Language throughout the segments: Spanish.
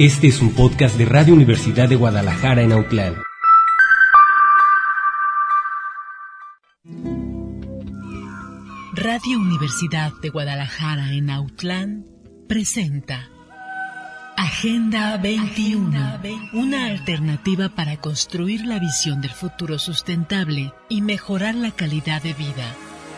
Este es un podcast de Radio Universidad de Guadalajara en Autlán. Radio Universidad de Guadalajara en Autlán presenta Agenda 21, una alternativa para construir la visión del futuro sustentable y mejorar la calidad de vida.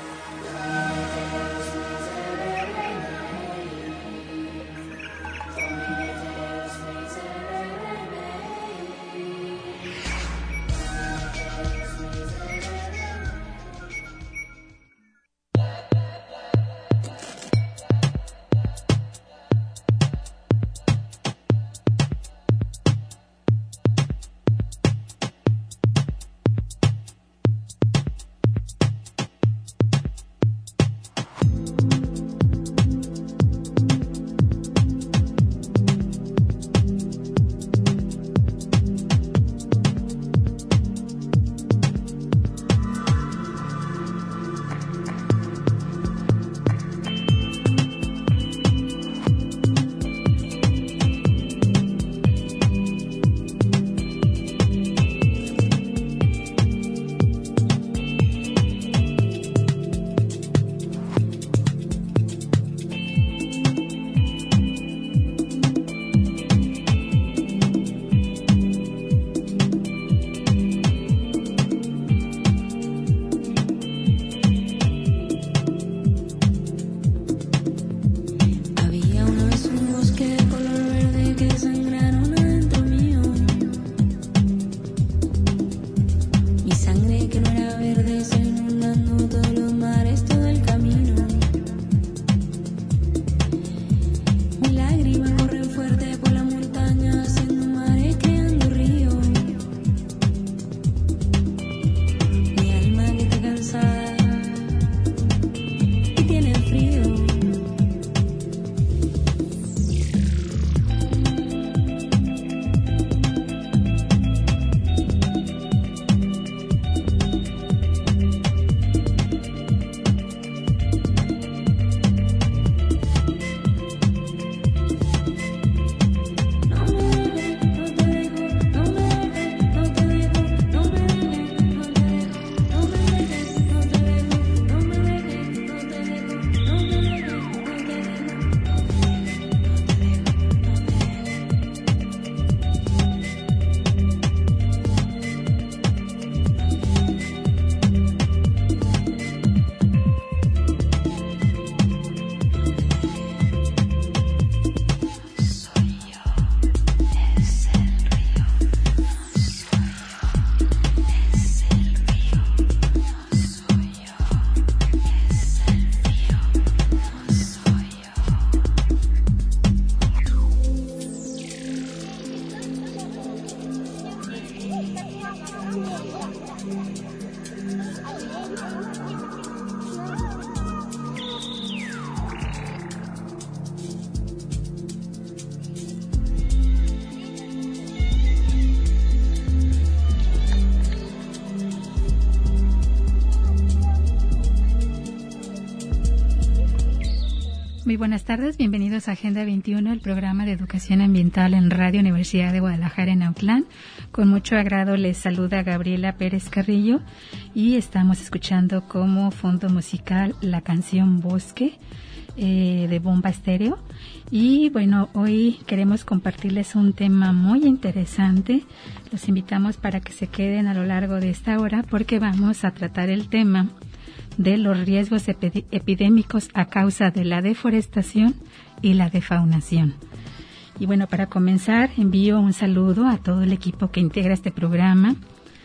Muy buenas tardes, bienvenidos a Agenda 21, el programa de educación ambiental en Radio Universidad de Guadalajara en Autlán. Con mucho agrado les saluda Gabriela Pérez Carrillo y estamos escuchando como fondo musical la canción Bosque de Bomba Estéreo. Y bueno, hoy queremos compartirles un tema muy interesante. Los invitamos para que se queden a lo largo de esta hora porque vamos a tratar el tema de los riesgos epidémicos a causa de la deforestación y la defaunación. Y bueno, para comenzar, envío un saludo a todo el equipo que integra este programa,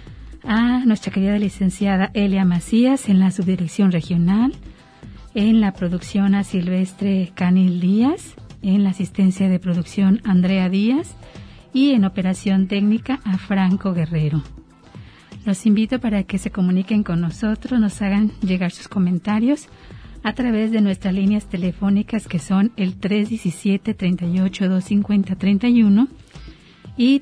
a nuestra querida licenciada Elia Macías en la subdirección regional, en la producción a Silvestre Canil Díaz, en la asistencia de producción Andrea Díaz y en operación técnica a Franco Guerrero. Los invito para que se comuniquen con nosotros, nos hagan llegar sus comentarios a través de nuestras líneas telefónicas que son el 317-38-250-31 y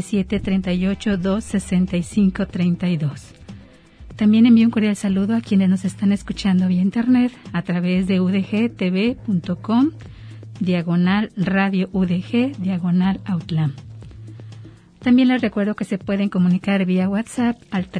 317-38-265-32. También envío un cordial saludo a quienes nos están escuchando vía internet a través de udgtv.com, /Radio UDG /Autlán. También les recuerdo que se pueden comunicar vía WhatsApp al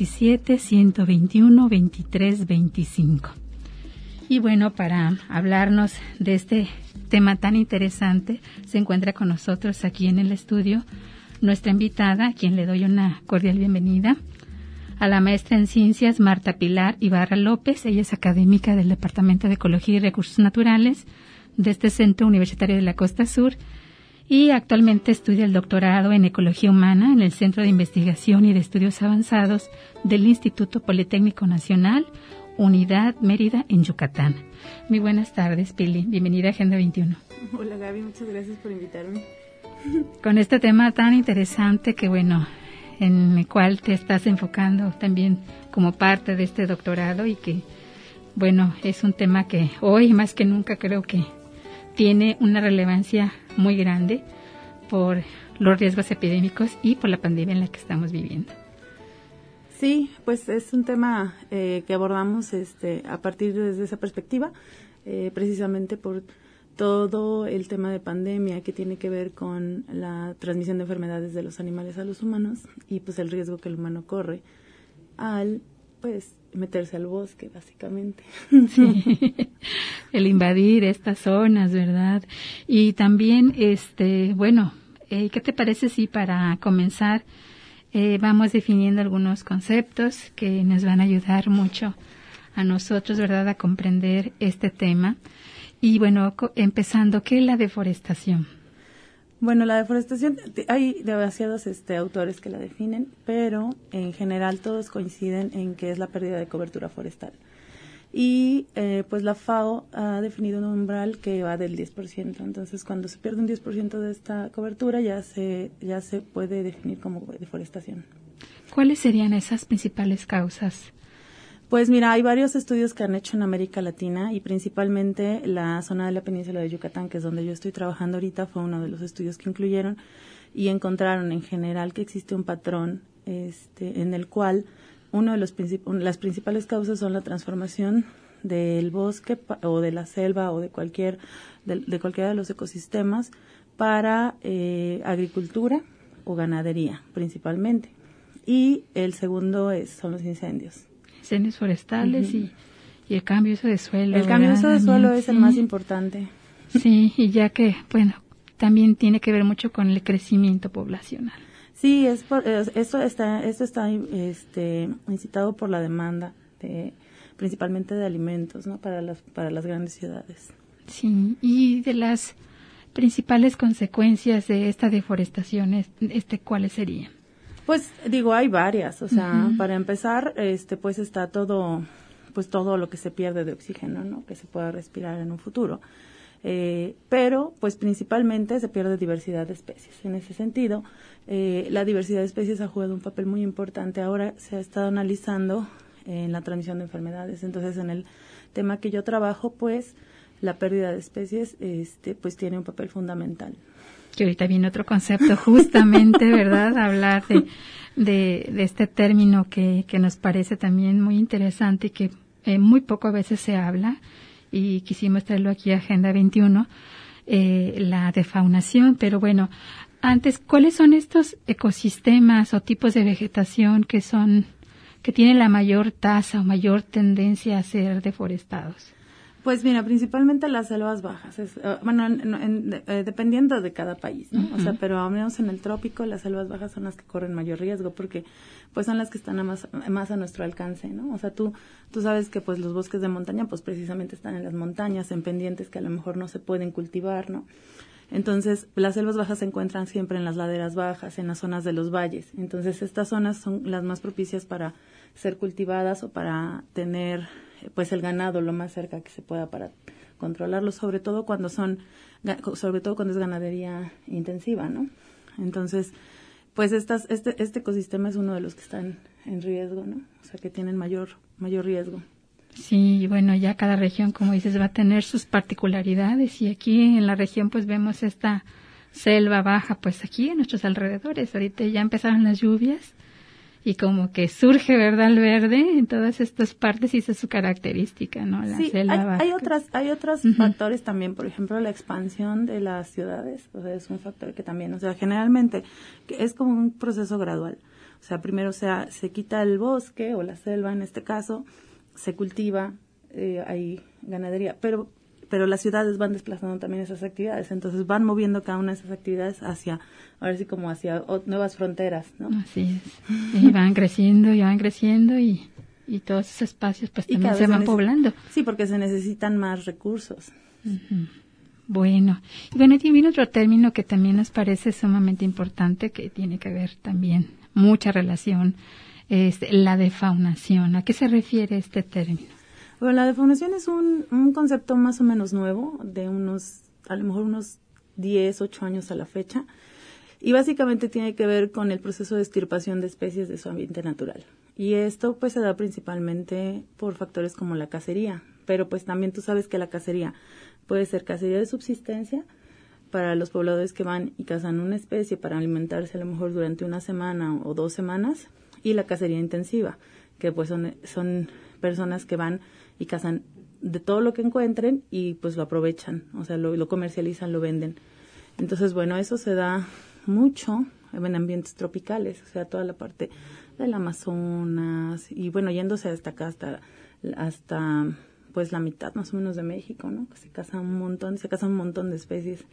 317-121-2325. Y bueno, para hablarnos de este tema tan interesante, se encuentra con nosotros aquí en el estudio nuestra invitada, a quien le doy una cordial bienvenida, a la maestra en Ciencias Marta Pilar Ibarra López. Ella es académica del Departamento de Ecología y Recursos Naturales de este Centro Universitario de la Costa Sur y actualmente estudia el doctorado en Ecología Humana en el Centro de Investigación y de Estudios Avanzados del Instituto Politécnico Nacional, Unidad Mérida, en Yucatán. Muy buenas tardes, Pili. Bienvenida a Agenda 21. Hola, Gaby. Muchas gracias por invitarme. Con este tema tan interesante que, bueno, en el cual te estás enfocando también como parte de este doctorado y que, bueno, es un tema que hoy más que nunca creo que tiene una relevancia muy grande por los riesgos epidémicos y por la pandemia en la que estamos viviendo. Sí, pues es un tema que abordamos a partir desde esa perspectiva, precisamente por todo el tema de pandemia que tiene que ver con la transmisión de enfermedades de los animales a los humanos y pues el riesgo que el humano corre al pues meterse al bosque, básicamente. Sí, el invadir estas zonas, ¿verdad? Y también, bueno, ¿qué te parece si para comenzar vamos definiendo algunos conceptos que nos van a ayudar mucho a nosotros, ¿verdad?, a comprender este tema? Y bueno, empezando, ¿qué es la deforestación? Bueno, la deforestación, hay demasiados autores que la definen, pero en general todos coinciden en que es la pérdida de cobertura forestal. Y pues la FAO ha definido un umbral que va del 10%. Entonces, cuando se pierde un 10% de esta cobertura, ya se puede definir como deforestación. ¿Cuáles serían esas principales causas? Pues mira, hay varios estudios que han hecho en América Latina y principalmente la zona de la península de Yucatán, que es donde yo estoy trabajando ahorita, fue uno de los estudios que incluyeron y encontraron en general que existe un patrón en el cual las principales causas son la transformación del bosque o de la selva o de cualquiera de los ecosistemas para agricultura o ganadería principalmente. Y el segundo son los incendios. Incendios forestales y el cambio de suelo. El cambio de suelo es el más importante. Sí, y ya que, bueno, también tiene que ver mucho con el crecimiento poblacional. Sí, esto está incitado por la demanda, principalmente de alimentos, ¿no? Para las grandes ciudades. Sí, y de las principales consecuencias de esta deforestación, ¿cuáles serían? Pues digo, hay varias, o sea, para empezar, pues está todo lo que se pierde de oxígeno, ¿no? Que se pueda respirar en un futuro. Pero, pues principalmente se pierde diversidad de especies. En ese sentido, la diversidad de especies ha jugado un papel muy importante. Ahora se ha estado analizando en la transmisión de enfermedades. Entonces, en el tema que yo trabajo, pues, la pérdida de especies, pues tiene un papel fundamental. Que ahorita viene otro concepto, justamente, ¿verdad? Hablar de este término que nos parece también muy interesante y que muy poco a veces se habla, y quisimos traerlo aquí a Agenda 21, la defaunación. Pero bueno, antes, ¿cuáles son estos ecosistemas o tipos de vegetación que tienen la mayor tasa o mayor tendencia a ser deforestados? Pues mira, principalmente las selvas bajas, dependiendo de cada país, ¿no? O sea, pero al menos en el trópico las selvas bajas son las que corren mayor riesgo porque pues son las que están más a nuestro alcance, ¿no? O sea, tú sabes que pues los bosques de montaña pues precisamente están en las montañas, en pendientes que a lo mejor no se pueden cultivar, ¿no? Entonces, las selvas bajas se encuentran siempre en las laderas bajas, en las zonas de los valles. Entonces, estas zonas son las más propicias para ser cultivadas o para tener pues el ganado lo más cerca que se pueda para controlarlo, sobre todo cuando es ganadería intensiva, ¿no? Entonces, pues este ecosistema es uno de los que están en riesgo, ¿no? O sea, que tienen mayor riesgo. Sí, bueno, ya cada región, como dices, va a tener sus particularidades y aquí en la región pues vemos esta selva baja, pues aquí en nuestros alrededores. Ahorita ya empezaron las lluvias y como que surge, ¿verdad?, el verde en todas estas partes y esa es su característica, ¿no? La sí, selva hay otros factores también, por ejemplo, la expansión de las ciudades, o sea, es un factor que también, o sea, generalmente es como un proceso gradual. O sea, primero se quita el bosque o la selva en este caso, se cultiva, hay ganadería, pero las ciudades van desplazando también esas actividades, entonces van moviendo cada una de esas actividades hacia, ahora sí como hacia nuevas fronteras, ¿no? Así es, y van creciendo y todos esos espacios pues también se van poblando. Sí, porque se necesitan más recursos. Uh-huh. Bueno, tiene otro término que también nos parece sumamente importante, que tiene que ver también mucha relación, es la defaunación. ¿A qué se refiere este término? Bueno, la defaunación es un concepto más o menos nuevo, de a lo mejor unos 10, 8 años a la fecha, y básicamente tiene que ver con el proceso de extirpación de especies de su ambiente natural. Y esto pues se da principalmente por factores como la cacería, pero pues también tú sabes que la cacería puede ser cacería de subsistencia para los pobladores que van y cazan una especie para alimentarse a lo mejor durante una semana o 2 semanas, y la cacería intensiva, que pues son personas que van y cazan de todo lo que encuentren y pues lo aprovechan, o sea, lo comercializan, lo venden. Entonces, bueno, eso se da mucho en ambientes tropicales, o sea, toda la parte del Amazonas y bueno, yéndose hasta acá, hasta pues la mitad más o menos de México, ¿no? Se caza un montón de especies.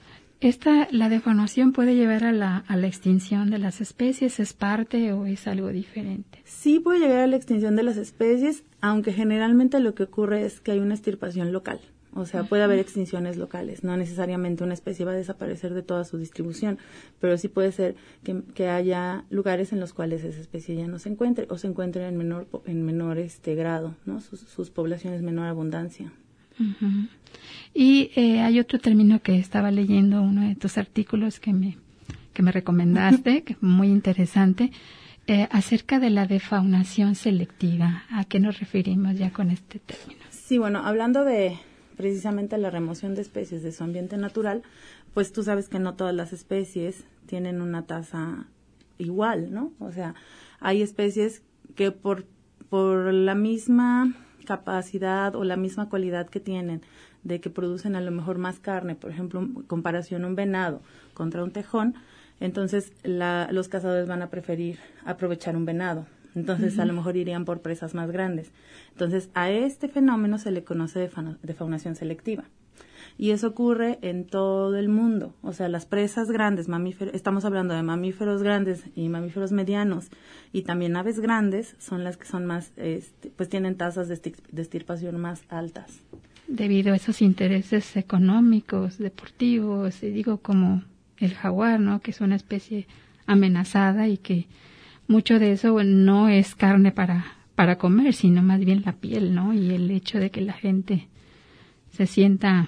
¿La defaunación puede llevar a la extinción de las especies? ¿Es parte o es algo diferente? Sí puede llegar a la extinción de las especies, aunque generalmente lo que ocurre es que hay una extirpación local. O sea, puede haber extinciones locales. No necesariamente una especie va a desaparecer de toda su distribución, pero sí puede ser que haya lugares en los cuales esa especie ya no se encuentre o se encuentre en menor grado, ¿no? Sus poblaciones menor abundancia. Uh-huh. Y hay otro término que estaba leyendo, uno de tus artículos que me recomendaste, que es muy interesante, acerca de la defaunación selectiva. ¿A qué nos referimos ya con este término? Sí, bueno, hablando de precisamente la remoción de especies de su ambiente natural, pues tú sabes que no todas las especies tienen una tasa igual, ¿no? O sea, hay especies que por la misma capacidad o la misma cualidad que tienen de que producen a lo mejor más carne, por ejemplo, en comparación a un venado contra un tejón, entonces los cazadores van a preferir aprovechar un venado. Entonces, a lo mejor irían por presas más grandes. Entonces, a este fenómeno se le conoce defaunación selectiva. Y eso ocurre en todo el mundo. O sea, las presas grandes, estamos hablando de mamíferos grandes y mamíferos medianos, y también aves grandes, son las que son más, pues tienen tasas de extirpación más altas. Debido a esos intereses económicos, deportivos, digo como el jaguar, ¿no? Que es una especie amenazada y que mucho de eso no es carne para comer, sino más bien la piel, ¿no? Y el hecho de que la gente se sienta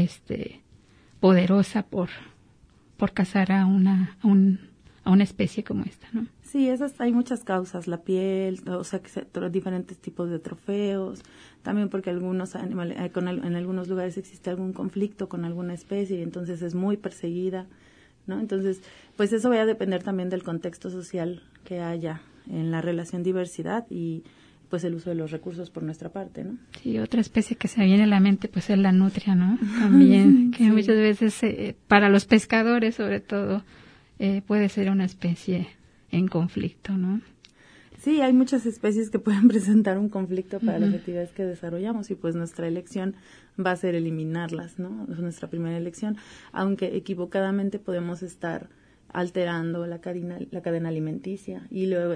poderosa por cazar a una especie como esta, ¿no? Sí, hay muchas causas, la piel, o sea, diferentes tipos de trofeos, también porque algunos animales, en algunos lugares existe algún conflicto con alguna especie y entonces es muy perseguida, ¿no? Entonces, pues eso va a depender también del contexto social que haya en la relación diversidad y pues el uso de los recursos por nuestra parte, ¿no? Sí, otra especie que se viene a la mente pues es la nutria, ¿no? También, que sí. Muchas veces para los pescadores sobre todo puede ser una especie en conflicto, ¿no? Sí, hay muchas especies que pueden presentar un conflicto para las actividades que desarrollamos y pues nuestra elección va a ser eliminarlas, ¿no? Es nuestra primera elección, aunque equivocadamente podemos estar alterando la cadena alimenticia y luego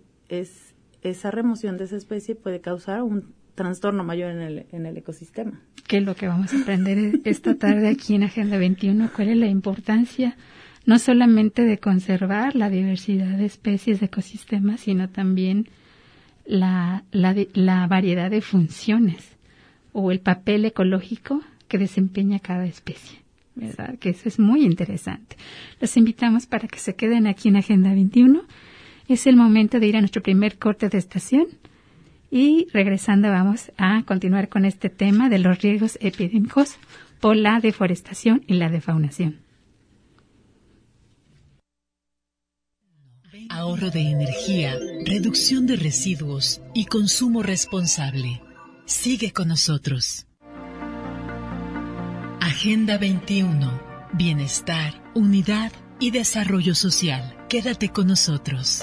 esa remoción de esa especie puede causar un trastorno mayor en el ecosistema. ¿Qué es lo que vamos a aprender esta tarde aquí en Agenda 21? ¿Cuál es la importancia no solamente de conservar la diversidad de especies de ecosistemas, sino también la variedad de funciones o el papel ecológico que desempeña cada especie, ¿verdad? Que eso es muy interesante. Los invitamos para que se queden aquí en Agenda 21. Es el momento de ir a nuestro primer corte de estación y regresando vamos a continuar con este tema de los riesgos epidémicos por la deforestación y la defaunación. ahorro de energía, reducción de residuos y consumo responsable. Sigue con nosotros. Agenda 21. Bienestar, unidad y desarrollo social. Quédate con nosotros.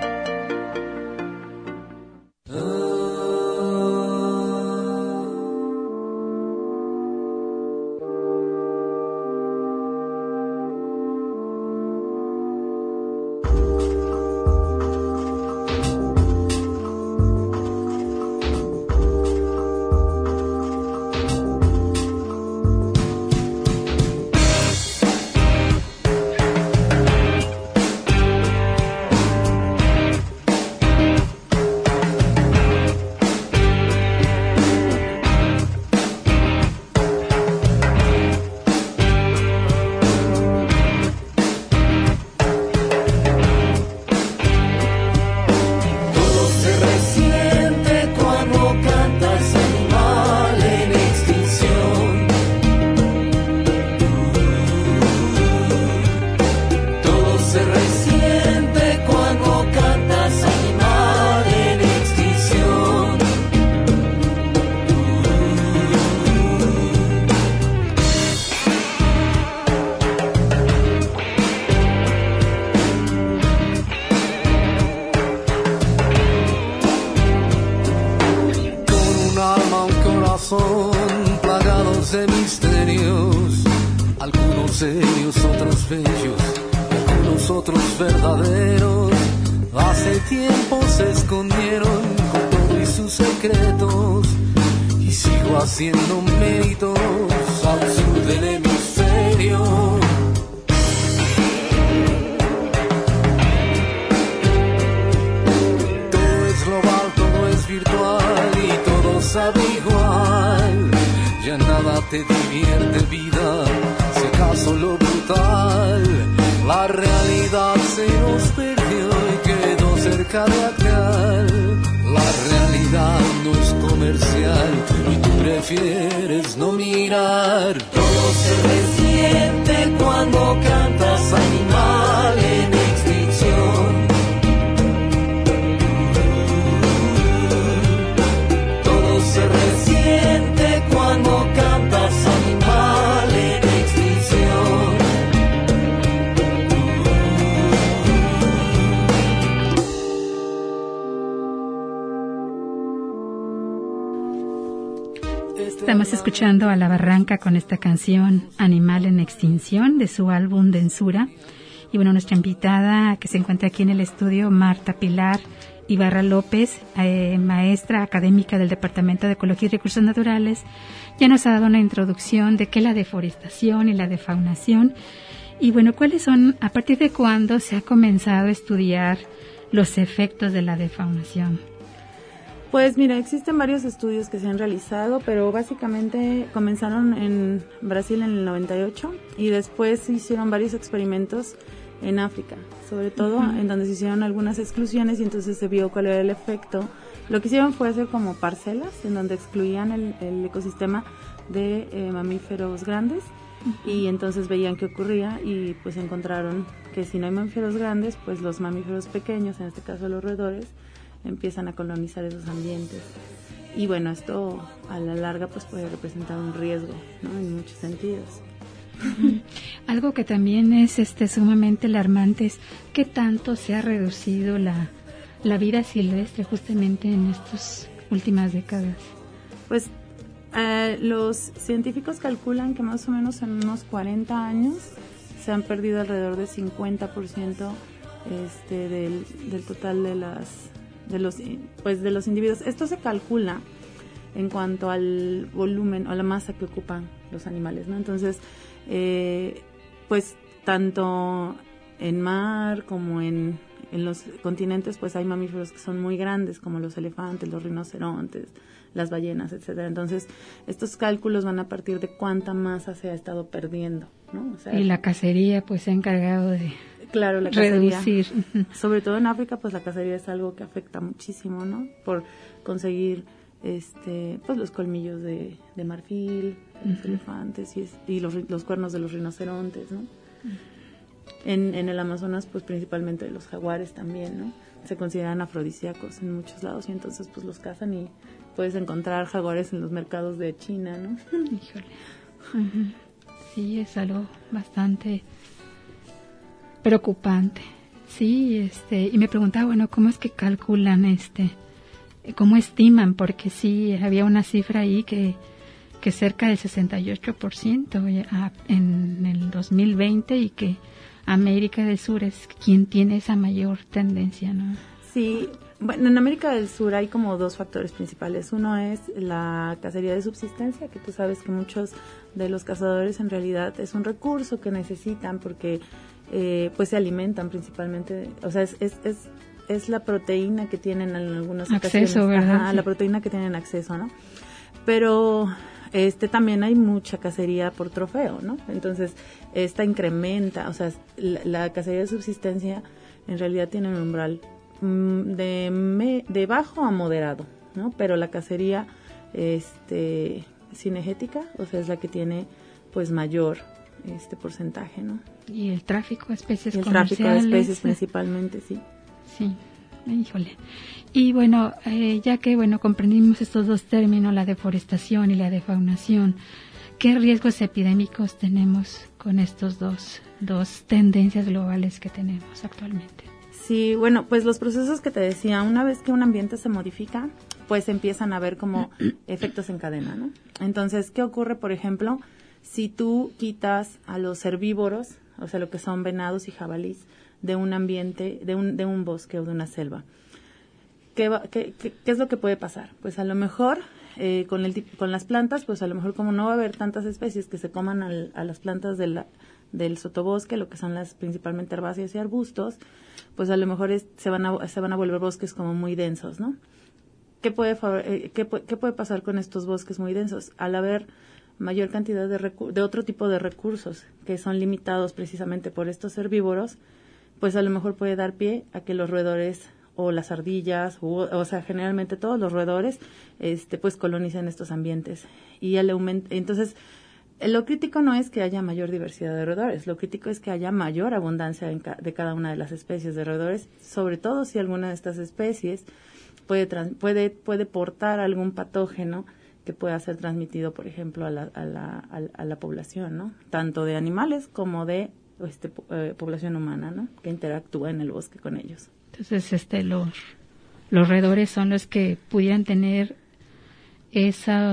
Plagados de misterios, algunos serios, otros bellos, algunos otros verdaderos. Hace tiempo se escondieron con todo y sus secretos, y sigo haciendo méritos al sur del hemisferio. Todo es global, todo es virtual y todo sabe igual. Ya nada te divierte, vida, si acaso lo brutal. La realidad se nos perdió y quedó cerca de aquel. La realidad no es comercial y tú prefieres no mirar. Todo se resiente cuando cantas animal en extinción. Todo se resiente cuando cantas animal en extinción. Estamos escuchando a La Barranca con esta canción Animal en Extinción de su álbum Densura. Y bueno, nuestra invitada que se encuentra aquí en el estudio, Marta Pilar Ibarra López, maestra académica del Departamento de Ecología y Recursos Naturales, ya nos ha dado una introducción de qué es la deforestación y la defaunación. Y bueno, ¿cuáles son, a partir de cuándo se ha comenzado a estudiar los efectos de la defaunación? Pues mira, existen varios estudios que se han realizado, pero básicamente comenzaron en Brasil en el 98 y después se hicieron varios experimentos en África, sobre todo en donde se hicieron algunas exclusiones y entonces se vio cuál era el efecto. Lo que hicieron fue hacer como parcelas en donde excluían el ecosistema de mamíferos grandes y entonces veían qué ocurría y pues encontraron que si no hay mamíferos grandes, pues los mamíferos pequeños, en este caso los roedores, empiezan a colonizar esos ambientes. Y bueno, esto a la larga pues puede representar un riesgo, ¿no? En muchos sentidos. Algo que también es sumamente alarmante es qué tanto se ha reducido la vida silvestre justamente en estas últimas décadas. Pues los científicos calculan que más o menos en unos 40 años se han perdido alrededor de 50% del total de los individuos. Esto se calcula en cuanto al volumen o la masa que ocupan los animales, ¿no? Entonces, pues tanto en mar como en los continentes, pues hay mamíferos que son muy grandes, como los elefantes, los rinocerontes, las ballenas, etcétera. Entonces, estos cálculos van a partir de cuánta masa se ha estado perdiendo, ¿no? O sea, y la cacería, pues, se ha encargado de claro, la reducir. Sobre todo en África, pues la cacería es algo que afecta muchísimo, ¿no? Por conseguir pues los colmillos de marfil, los elefantes y los cuernos de los rinocerontes, ¿no? En el Amazonas, pues principalmente los jaguares también, ¿no? Se consideran afrodisíacos en muchos lados y entonces pues los cazan y puedes encontrar jaguares en los mercados de China, ¿no? Híjole. Uh-huh. Sí, es algo bastante preocupante. Sí, y me preguntaba, bueno, ¿cómo es que calculan cómo estiman? Porque sí, había una cifra ahí que cerca del 68% en el 2020 y que América del Sur es quien tiene esa mayor tendencia, ¿no? Sí, bueno, en América del Sur hay como dos factores principales. Uno es la cacería de subsistencia, que tú sabes que muchos de los cazadores en realidad es un recurso que necesitan porque pues se alimentan principalmente, o sea, es la proteína que tienen en algunas ocasiones. Acceso, ¿verdad? Ajá, la proteína que tienen acceso, ¿no? Pero también hay mucha cacería por trofeo, ¿no? Entonces, esta incrementa, o sea, la cacería de subsistencia en realidad tiene un umbral de bajo a moderado, ¿no? Pero la cacería cinegética, o sea, es la que tiene pues mayor porcentaje, ¿no? Y el tráfico de especies comerciales. El tráfico de especies principalmente, sí. Sí, híjole. Y bueno, ya que comprendimos estos dos términos, la deforestación y la defaunación, ¿qué riesgos epidémicos tenemos con estos dos tendencias globales que tenemos actualmente? Sí, bueno, pues los procesos que te decía, una vez que un ambiente se modifica, pues empiezan a haber como efectos en cadena, ¿no? Entonces, ¿qué ocurre, por ejemplo, si tú quitas a los herbívoros, o sea, lo que son venados y jabalís, de un ambiente, de un bosque o de una selva? ¿Qué es lo que puede pasar? Pues a lo mejor con las plantas, pues a lo mejor como no va a haber tantas especies que se coman a las plantas del sotobosque, lo que son las principalmente herbáceas y arbustos, pues a lo mejor se van a volver bosques como muy densos, ¿no? ¿Qué puede pasar con estos bosques muy densos? Al haber mayor cantidad de otro tipo de recursos que son limitados precisamente por estos herbívoros, pues a lo mejor puede dar pie a que los roedores o las ardillas, o sea, generalmente todos los roedores, pues colonicen estos ambientes. Y entonces, lo crítico no es que haya mayor diversidad de roedores, lo crítico es que haya mayor abundancia de cada una de las especies de roedores, sobre todo si alguna de estas especies puede portar algún patógeno que pueda ser transmitido, por ejemplo, a la población, ¿no? Tanto de animales como de población humana, ¿no? Que interactúa en el bosque con ellos. Entonces, los roedores son los que pudieran tener esa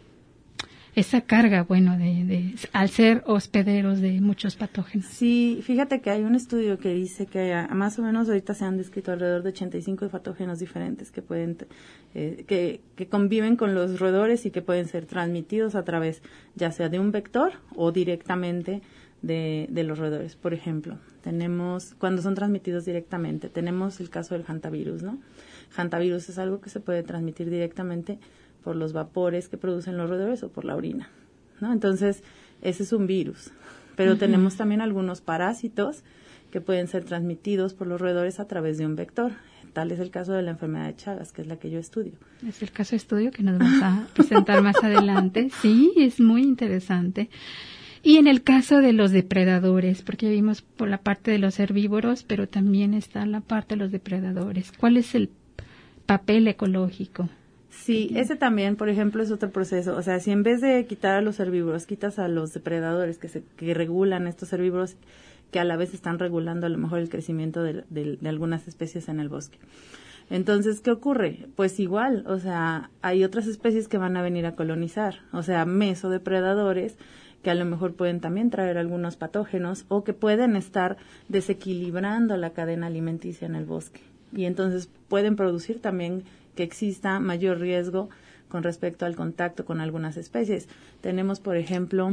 carga, al ser hospederos de muchos patógenos. Sí, fíjate que hay un estudio que dice que más o menos ahorita se han descrito alrededor de 85 patógenos diferentes que pueden, que conviven con los roedores y que pueden ser transmitidos a través, ya sea de un vector o directamente de los roedores. Por ejemplo, cuando son transmitidos directamente, tenemos el caso del hantavirus, ¿no? Hantavirus es algo que se puede transmitir directamente por los vapores que producen los roedores o por la orina, ¿no? Entonces, ese es un virus. Pero tenemos también algunos parásitos que pueden ser transmitidos por los roedores a través de un vector. Tal es el caso de la enfermedad de Chagas, que es la que yo estudio. Es el caso de estudio que nos vamos a presentar más adelante. Sí, es muy interesante. Y en el caso de los depredadores, porque vimos por la parte de los herbívoros, pero también está la parte de los depredadores. ¿Cuál es el papel ecológico? Sí, ese también, por ejemplo, es otro proceso. O sea, si en vez de quitar a los herbívoros, quitas a los depredadores que regulan estos herbívoros, que a la vez están regulando a lo mejor el crecimiento de algunas especies en el bosque. Entonces, ¿qué ocurre? Pues igual, o sea, hay otras especies que van a venir a colonizar, o sea, mesodepredadores, que a lo mejor pueden también traer algunos patógenos o que pueden estar desequilibrando la cadena alimenticia en el bosque. Y entonces pueden producir también que exista mayor riesgo con respecto al contacto con algunas especies. Tenemos, por ejemplo,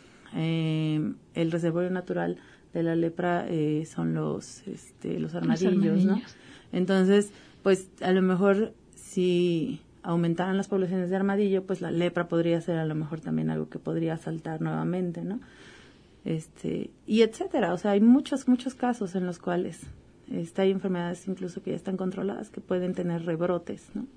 el reservorio natural de la lepra son los armadillos, ¿no? Entonces, pues a lo mejor si aumentaran las poblaciones de armadillo, pues la lepra podría ser a lo mejor también algo que podría saltar nuevamente, ¿no? Y etcétera. O sea, hay muchos casos en los cuales hay enfermedades incluso que ya están controladas, que pueden tener rebrotes, ¿no?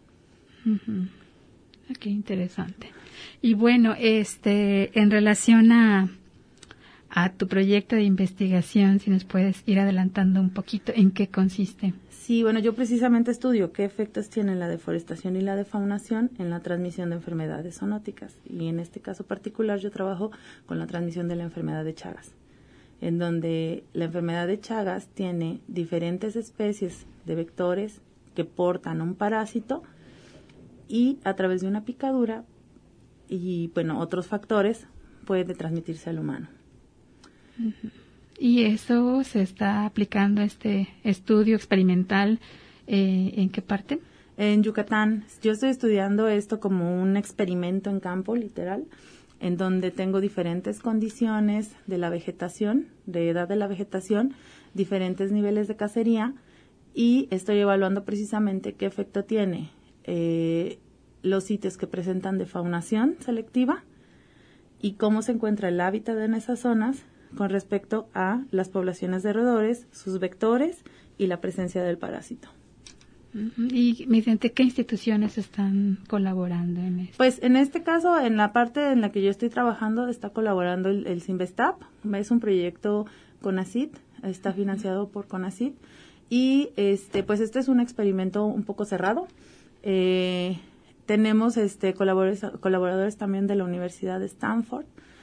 Qué interesante. Y bueno, en relación a a tu proyecto de investigación, si nos puedes ir adelantando un poquito en qué consiste. Sí, bueno, yo precisamente estudio qué efectos tienen la deforestación y la defaunación en la transmisión de enfermedades zoonóticas. Y en este caso particular yo trabajo con la transmisión de la enfermedad de Chagas, en donde la enfermedad de Chagas tiene diferentes especies de vectores que portan un parásito y a través de una picadura y, bueno, otros factores puede transmitirse al humano. Uh-huh. ¿Y eso se está aplicando, este estudio experimental, en qué parte? En Yucatán. Yo estoy estudiando esto como un experimento en campo, literal, en donde tengo diferentes condiciones de la vegetación, de edad de la vegetación, diferentes niveles de cacería, y estoy evaluando precisamente qué efecto tiene los sitios que presentan defaunación selectiva y cómo se encuentra el hábitat en esas zonas con respecto a las poblaciones de roedores, sus vectores y la presencia del parásito. ¿Y mediante qué instituciones están colaborando en esto? Pues en este caso, en la parte en la que yo estoy trabajando, está colaborando el Cinvestap. Es un proyecto CONACYT, está financiado por CONACYT. Y pues este es un experimento un poco cerrado. Tenemos colaboradores también de la Universidad de Stanford.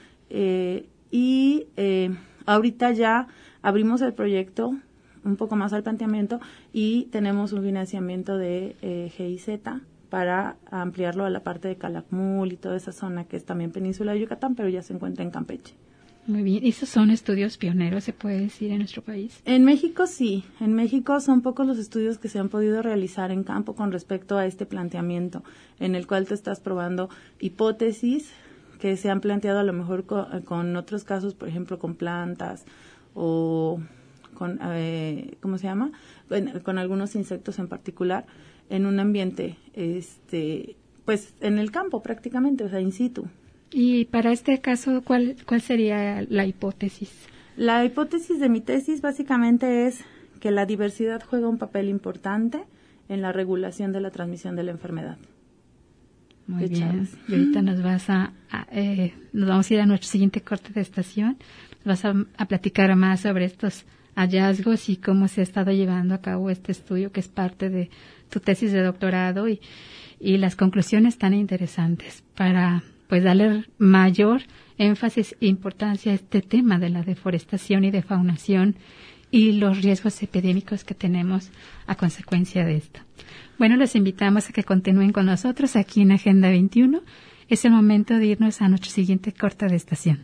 Ahorita ya abrimos el proyecto un poco más al planteamiento y tenemos un financiamiento de GIZ para ampliarlo a la parte de Calakmul y toda esa zona que es también península de Yucatán, pero ya se encuentra en Campeche. Muy bien. ¿Y esos son estudios pioneros, se puede decir, en nuestro país? En México sí. En México son pocos los estudios que se han podido realizar en campo con respecto a este planteamiento, en el cual te estás probando hipótesis que se han planteado a lo mejor con otros casos, por ejemplo, con plantas o con, ¿cómo se llama? Con algunos insectos en particular, en un ambiente, pues en el campo prácticamente, o sea, in situ. Y para este caso, ¿cuál sería la hipótesis? La hipótesis de mi tesis básicamente es que la diversidad juega un papel importante en la regulación de la transmisión de la enfermedad. Muy bien. Y ahorita nos vamos a ir a nuestro siguiente corte de estación. Nos vas a platicar más sobre estos hallazgos y cómo se ha estado llevando a cabo este estudio que es parte de tu tesis de doctorado y las conclusiones tan interesantes para pues darle mayor énfasis e importancia a este tema de la deforestación y defaunación y los riesgos epidémicos que tenemos a consecuencia de esto. Bueno, los invitamos a que continúen con nosotros aquí en Agenda 21. Es el momento de irnos a nuestro siguiente corte de estación.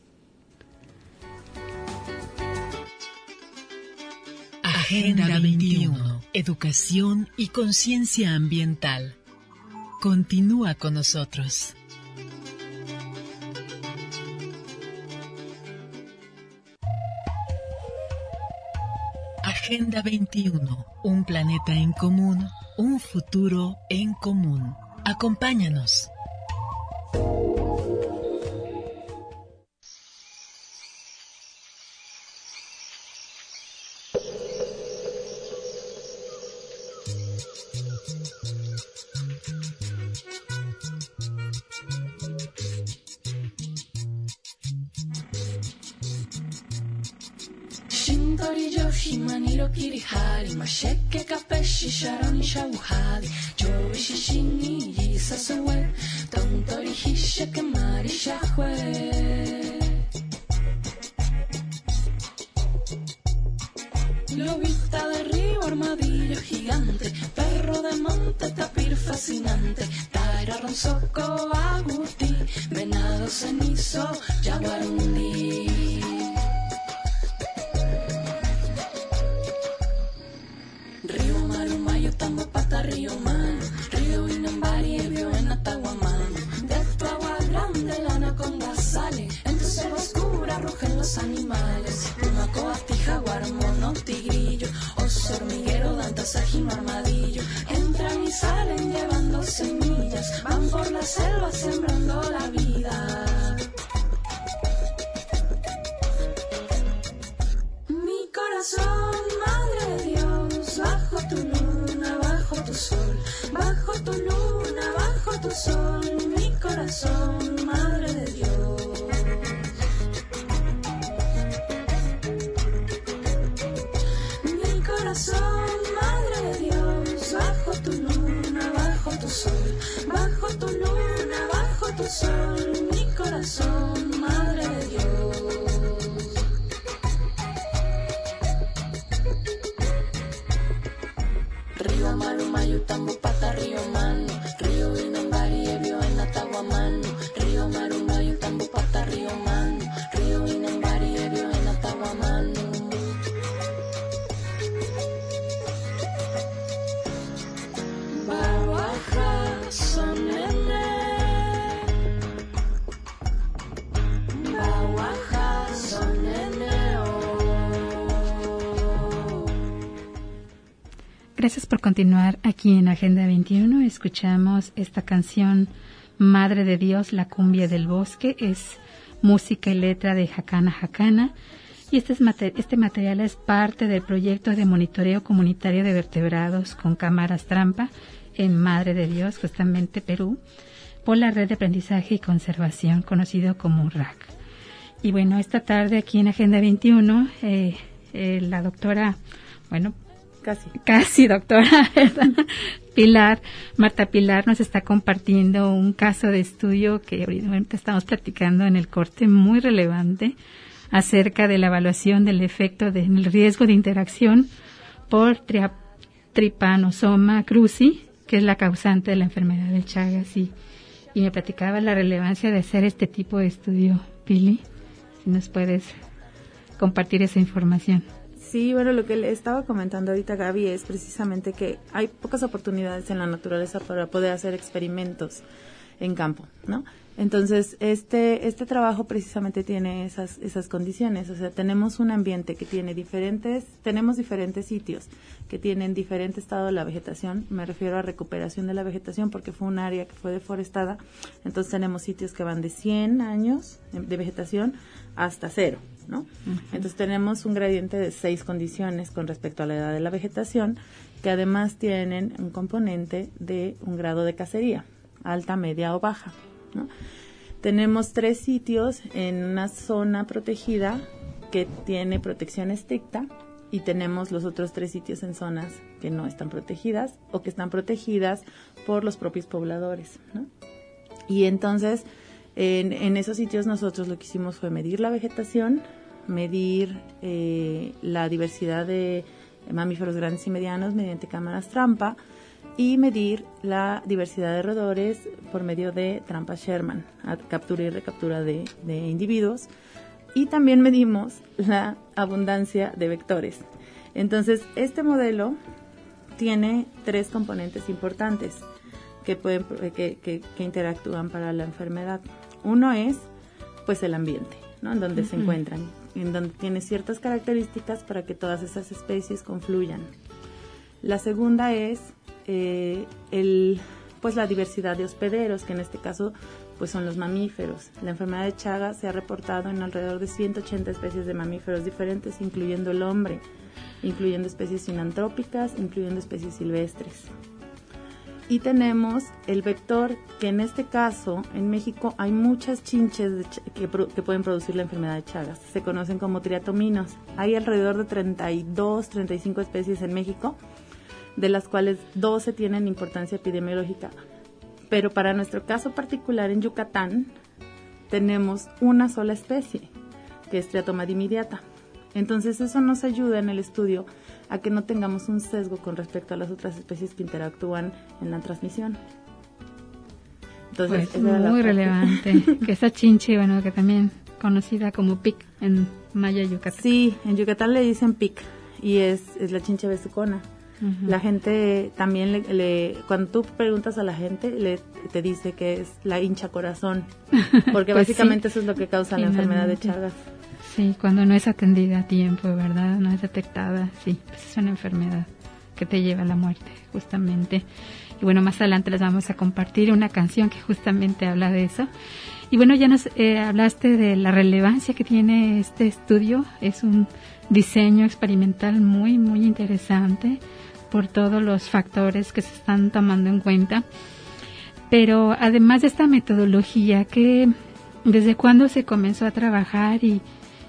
Agenda 21. Educación y conciencia ambiental. Continúa con nosotros. Agenda 21. Un planeta en común, un futuro en común. Acompáñanos. Himaniro kirihari masheke kapeshi sharoni shauhari jovi shishini yisasawe tontori hishake mari shahwe lobita de río armadillo gigante perro de monte tapir fascinante taira ronzoco aguti venado cenizo jaguarundi. Río Mano, Río Inambari, Río Enatahuamano. De tu agua grande la anaconda sale, en tu selva oscura rugen los animales. Pumacoati, jaguar, mono, tigrillo, oso hormiguero, dantasajino, armadillo. Entran y salen llevando semillas, van por la selva sembrando la vida. Mi corazón, Madre de Dios, bajo tu luna, bajo tu sol, bajo tu luna, bajo tu sol, mi corazón, Madre de Dios. corazón, Madre de Dios, bajo tu luna, bajo tu sol, bajo tu luna, bajo tu sol, mi corazón, Madre de Dios. Río Amaru, Mayutambo, Pata, Río Mano, Río Inambari, Ebio, Enatahuamano, Río Amaru, Mayutambo, Pata, Río Mano, Río Inambari, Ebio, Enatahuamano. Bawaja, sonene, Bawaja, sonene, oh. Gracias por continuar aquí en Agenda 21. Escuchamos esta canción Madre de Dios, la cumbia del bosque. Es música y letra de Jacana Jacana. Y este material es parte del proyecto de monitoreo comunitario de vertebrados con cámaras trampa en Madre de Dios, justamente Perú, por la Red de Aprendizaje y Conservación, conocido como RAC. Y bueno, esta tarde aquí en Agenda 21, la doctora, bueno, casi doctora, ¿verdad? Marta Pilar nos está compartiendo un caso de estudio que ahorita estamos platicando en el corte, muy relevante, acerca de la evaluación del efecto del riesgo de interacción por Trypanosoma cruzi, que es la causante de la enfermedad de Chagas, y me platicaba la relevancia de hacer este tipo de estudio. Pili, si nos puedes compartir esa información. Sí, bueno, lo que le estaba comentando ahorita Gaby es precisamente que hay pocas oportunidades en la naturaleza para poder hacer experimentos en campo, ¿no? Entonces, este trabajo precisamente tiene esas condiciones. O sea, tenemos un ambiente que tiene tenemos diferentes sitios que tienen diferente estado de la vegetación. Me refiero a recuperación de la vegetación porque fue un área que fue deforestada. Entonces, tenemos sitios que van de 100 años de vegetación hasta 0, ¿no? Uh-huh. Entonces, tenemos un gradiente de 6 condiciones con respecto a la edad de la vegetación, que además tienen un componente de un grado de cacería, alta, media o baja, ¿no? Tenemos 3 sitios en una zona protegida que tiene protección estricta y tenemos los otros 3 sitios en zonas que no están protegidas o que están protegidas por los propios pobladores, ¿no? Y entonces en esos sitios nosotros lo que hicimos fue medir la vegetación, medir la diversidad de mamíferos grandes y medianos mediante cámaras trampa, y medir la diversidad de roedores por medio de trampas Sherman, captura y recaptura de individuos, y también medimos la abundancia de vectores. Entonces, este modelo tiene 3 componentes importantes que interactúan para la enfermedad. Uno es, pues, el ambiente, ¿no? En donde se encuentran, en donde tiene ciertas características para que todas esas especies confluyan. La segunda es la diversidad de hospederos, que en este caso pues son los mamíferos. La enfermedad de Chagas se ha reportado en alrededor de 180 especies de mamíferos diferentes, incluyendo el hombre, incluyendo especies sinantrópicas, incluyendo especies silvestres. Y tenemos el vector, que en este caso en México hay muchas chinches que pueden producir la enfermedad de Chagas. Se conocen como triatominos. Hay alrededor de 32, 35 especies en México, de las cuales 12 tienen importancia epidemiológica. Pero para nuestro caso particular en Yucatán, tenemos una sola especie, que es Triatoma dimidiata. Entonces eso nos ayuda en el estudio a que no tengamos un sesgo con respecto a las otras especies que interactúan en la transmisión. Entonces, pues muy relevante. Que esa chinche, bueno, que también conocida como pic en maya Yucatán. Sí, en Yucatán le dicen pic y es la chinche besucona. Uh-huh. La gente también cuando tú preguntas a la gente te dice que es la hincha corazón, porque pues básicamente sí, eso es lo que causa la enfermedad de Chagas. Sí, cuando no es atendida a tiempo, ¿verdad? No es detectada, sí, pues es una enfermedad que te lleva a la muerte, justamente. Y bueno, más adelante les vamos a compartir una canción que justamente habla de eso. Y bueno, ya nos hablaste de la relevancia que tiene este estudio. Es un diseño experimental muy, muy interesante por todos los factores que se están tomando en cuenta. Pero además de esta metodología, ¿desde cuándo se comenzó a trabajar y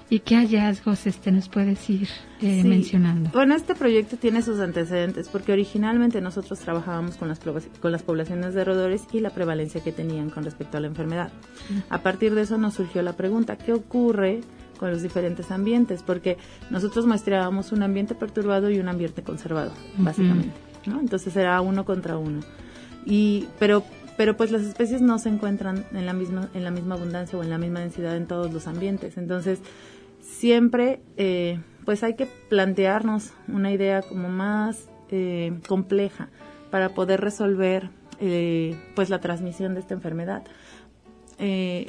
¿Y qué hallazgos nos puedes ir mencionando? Bueno, este proyecto tiene sus antecedentes porque originalmente nosotros trabajábamos con las poblaciones de roedores y la prevalencia que tenían con respecto a la enfermedad. A partir de eso nos surgió la pregunta, ¿qué ocurre con los diferentes ambientes? Porque nosotros muestrábamos un ambiente perturbado y un ambiente conservado, básicamente, ¿no? Entonces era 1 contra 1. Pero pues las especies no se encuentran en la misma abundancia o en la misma densidad en todos los ambientes. Entonces, siempre pues hay que plantearnos una idea como más compleja para poder resolver pues la transmisión de esta enfermedad. El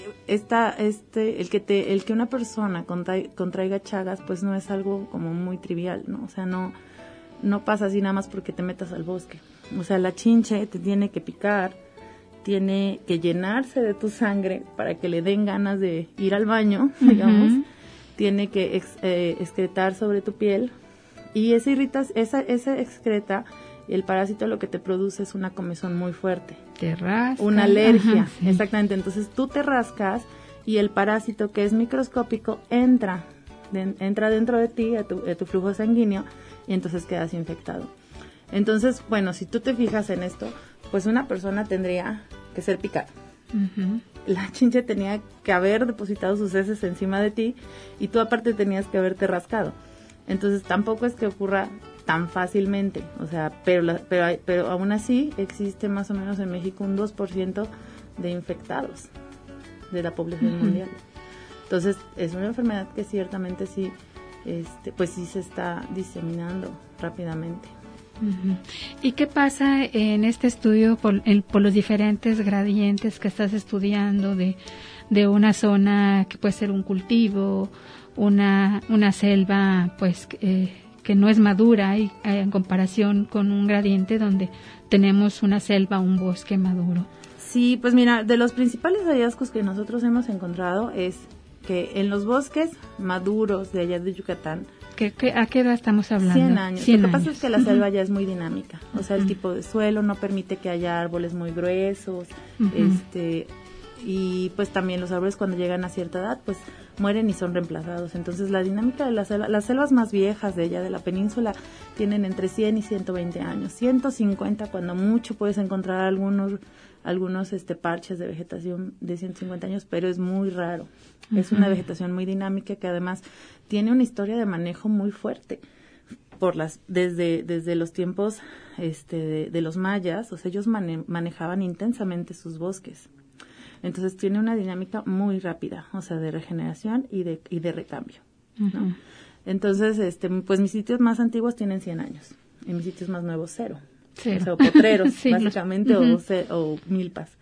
que una persona contraiga Chagas pues no es algo como muy trivial, ¿no? O sea, no pasa así nada más porque te metas al bosque. O sea, la chinche te tiene que picar, tiene que llenarse de tu sangre para que le den ganas de ir al baño, digamos, tiene que excretar sobre tu piel y esa excreta, el parásito lo que te produce es una comezón muy fuerte. Te rascas. Una alergia, ajá, sí. Exactamente. Entonces tú te rascas y el parásito que es microscópico entra dentro de ti, a tu flujo sanguíneo, y entonces quedas infectado. Entonces, bueno, si tú te fijas en esto, pues una persona tendría que ser picada. La chinche tenía que haber depositado sus heces encima de ti y tú aparte tenías que haberte rascado. Entonces tampoco es que ocurra tan fácilmente, o sea, pero aún así existe más o menos en México un 2% de infectados de la población mundial. Entonces es una enfermedad que ciertamente sí, pues sí se está diseminando rápidamente. ¿Y qué pasa en este estudio por los diferentes gradientes que estás estudiando de una zona que puede ser un cultivo, una selva pues que no es madura y en comparación con un gradiente donde tenemos una selva, un bosque maduro? Sí, pues mira, de los principales hallazgos que nosotros hemos encontrado es que en los bosques maduros de allá de Yucatán, ¿A qué edad estamos hablando? 100 años. 100 Lo que pasa años. es que la selva ya es muy dinámica. O sea, el tipo de suelo no permite que haya árboles muy gruesos. Y pues también los árboles cuando llegan a cierta edad, pues mueren y son reemplazados. Entonces la dinámica de la selva, las selvas más viejas de la península, tienen entre 100 y 120 años. 150 cuando mucho puedes encontrar algunos parches de vegetación de 150 años, pero es muy raro. Es una vegetación muy dinámica que además tiene una historia de manejo muy fuerte desde los tiempos de los mayas. O sea, ellos manejaban intensamente sus bosques. Entonces tiene una dinámica muy rápida, o sea, de regeneración y de recambio, ¿no? Entonces, pues mis sitios más antiguos tienen 100 años y mis sitios más nuevos 0. O sea, potreros, sí, básicamente, o milpas.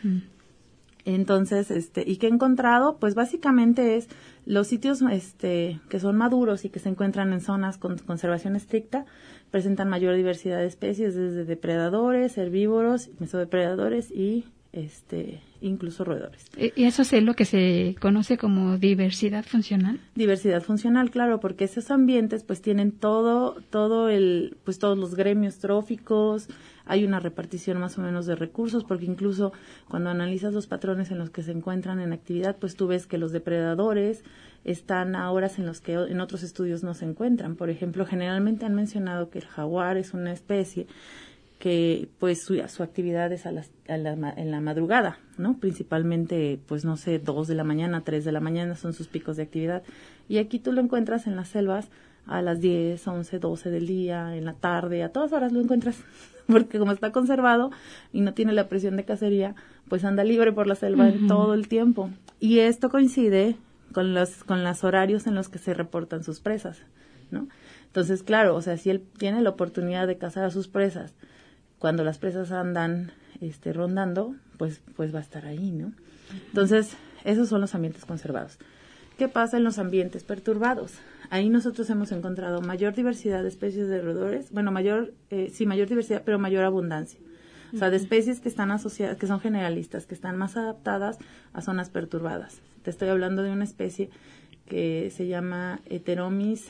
Entonces, ¿y qué he encontrado? Pues básicamente es los sitios que son maduros y que se encuentran en zonas con conservación estricta, presentan mayor diversidad de especies, desde depredadores, herbívoros, mesodepredadores y incluso roedores. ¿Y eso es lo que se conoce como diversidad funcional? Diversidad funcional, claro, porque esos ambientes pues tienen todos los gremios tróficos, hay una repartición más o menos de recursos, porque incluso cuando analizas los patrones en los que se encuentran en actividad, pues tú ves que los depredadores están a horas en los que en otros estudios no se encuentran. Por ejemplo, generalmente han mencionado que el jaguar es una especie que pues su actividad es en la madrugada, ¿no? Principalmente, pues no sé, 2 de la mañana, 3 de la mañana son sus picos de actividad. Y aquí tú lo encuentras en las selvas a las 10, 11, 12 del día, en la tarde, a todas horas lo encuentras. Porque como está conservado y no tiene la presión de cacería, pues anda libre por la selva en todo el tiempo. Y esto coincide con los horarios en los que se reportan sus presas, ¿no? Entonces, claro, o sea, si él tiene la oportunidad de cazar a sus presas cuando las presas andan rondando, pues va a estar ahí, ¿no? Entonces, esos son los ambientes conservados. ¿Qué pasa en los ambientes perturbados? Ahí nosotros hemos encontrado mayor diversidad de especies de roedores, bueno, mayor diversidad, pero mayor abundancia. O sea, de especies que están asociadas, que son generalistas, que están más adaptadas a zonas perturbadas. Te estoy hablando de una especie que se llama Heteromys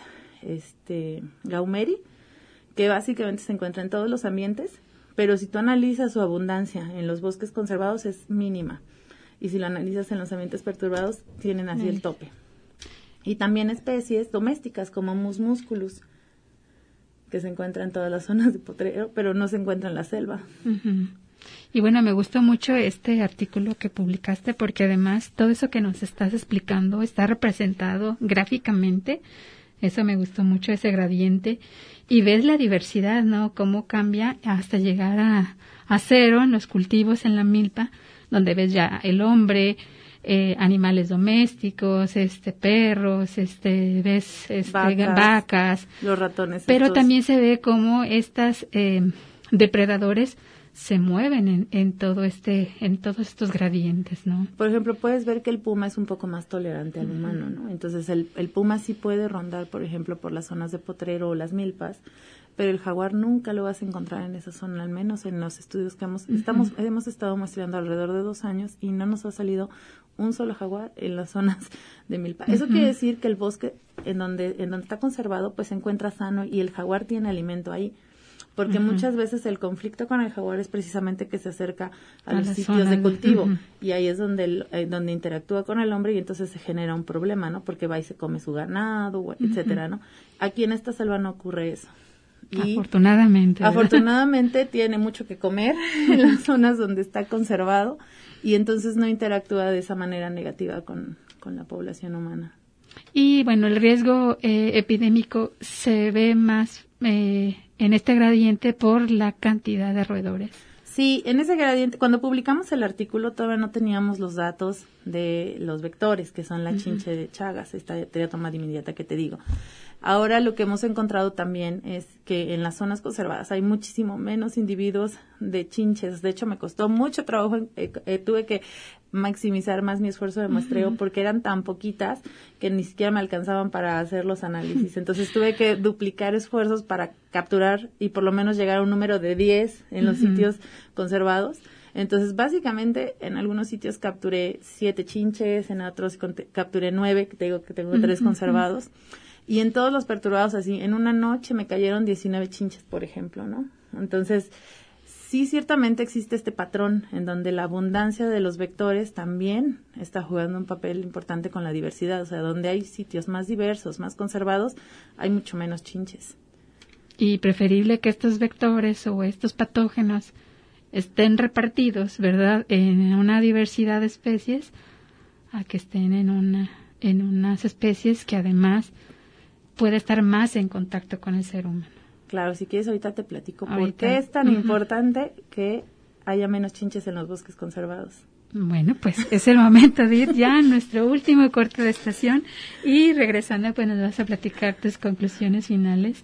gaumeri, que básicamente se encuentra en todos los ambientes, pero si tú analizas su abundancia en los bosques conservados es mínima. Y si lo analizas en los ambientes perturbados, tienen así el tope. Y también especies domésticas como Mus musculus, que se encuentra en todas las zonas de potrero, pero no se encuentra en la selva. Uh-huh. Y bueno, me gustó mucho este artículo que publicaste porque además todo eso que nos estás explicando está representado gráficamente. Eso me gustó mucho, ese gradiente. Y ves la diversidad, ¿no? Cómo cambia hasta llegar a cero en los cultivos, en la milpa, donde ves ya el hombre, animales domésticos, perros, ves vacas, los ratones. Pero también se ve cómo estas depredadores se mueven en todos estos gradientes, ¿no? Por ejemplo, puedes ver que el puma es un poco más tolerante al humano, ¿no? Entonces el puma sí puede rondar, por ejemplo, por las zonas de potrero o las milpas, pero el jaguar nunca lo vas a encontrar en esa zona, al menos en los estudios que hemos estado muestreando alrededor de 2 años y no nos ha salido un solo jaguar en las zonas de milpa. Eso quiere decir que el bosque en donde está conservado pues se encuentra sano y el jaguar tiene alimento ahí. Porque muchas veces el conflicto con el jaguar es precisamente que se acerca a los sitios de cultivo y ahí es donde interactúa con el hombre y entonces se genera un problema, ¿no? Porque va y se come su ganado, etcétera, ¿no? Aquí en esta selva no ocurre eso. Y afortunadamente tiene mucho que comer en las zonas donde está conservado y entonces no interactúa de esa manera negativa con la población humana. Y bueno, el riesgo epidémico se ve más en este gradiente por la cantidad de roedores. Sí, en ese gradiente, cuando publicamos el artículo todavía no teníamos los datos de los vectores, que son la chinche de Chagas, esta Teriatoma dimidiata que te digo. Ahora lo que hemos encontrado también es que en las zonas conservadas hay muchísimo menos individuos de chinches. De hecho, me costó mucho trabajo, tuve que maximizar más mi esfuerzo de muestreo porque eran tan poquitas que ni siquiera me alcanzaban para hacer los análisis. Entonces tuve que duplicar esfuerzos para capturar y por lo menos llegar a un número de 10 en los sitios conservados. Entonces, básicamente, en algunos sitios capturé 7 chinches, en otros capturé 9, que te digo que tengo 3 conservados. Y en todos los perturbados así, en una noche me cayeron 19 chinches, por ejemplo, ¿no? Entonces, sí, ciertamente existe este patrón en donde la abundancia de los vectores también está jugando un papel importante con la diversidad. O sea, donde hay sitios más diversos, más conservados, hay mucho menos chinches. Y preferible que estos vectores o estos patógenos estén repartidos, ¿verdad?, en una diversidad de especies, a que estén en unas especies que además puede estar más en contacto con el ser humano. Claro, si quieres ahorita te platico por qué es tan importante que haya menos chinches en los bosques conservados. Bueno, pues es el momento de ir ya a nuestro último corte de estación y regresando pues nos vas a platicar tus conclusiones finales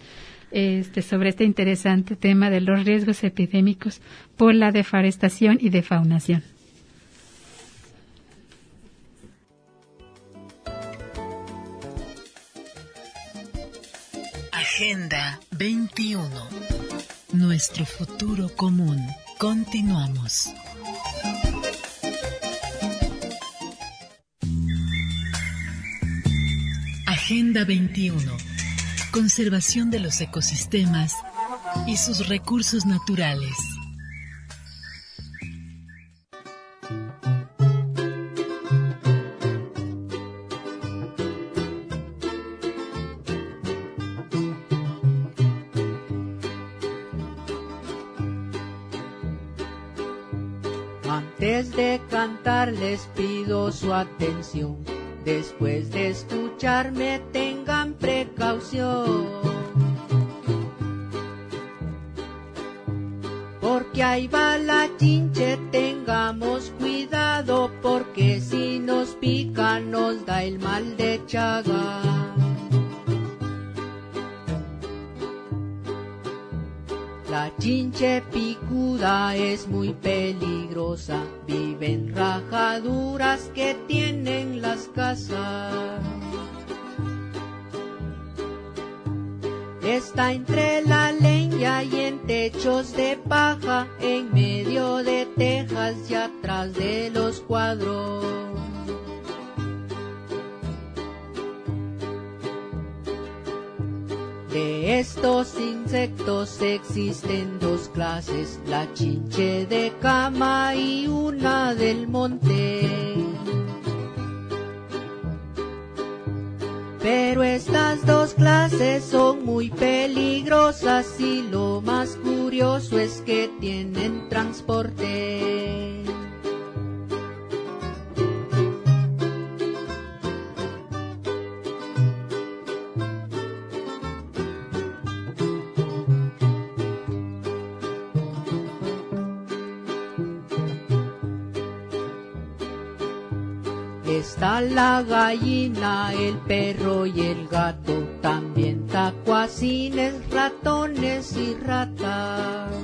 sobre este interesante tema de los riesgos epidémicos por la deforestación y defaunación. Agenda 21. Nuestro futuro común. Continuamos. Agenda 21. Conservación de los ecosistemas y sus recursos naturales. Antes de cantar les pido su atención. Después de escucharme tengan precaución, porque ahí va la chinche, tengamos cuidado, porque si nos pica nos da el mal de Chagas. La chinche picuda es muy peligrosa, viven rajaduras que tienen las casas. Está entre la leña y en techos de paja, en medio de tejas y atrás de los cuadros. De estos insectos existen 2 clases, la chinche de cama y una del monte. Pero estas dos clases son muy peligrosas y lo más curioso es que tienen transporte. Está la gallina, el perro y el gato, también tacuacines, ratones y ratas.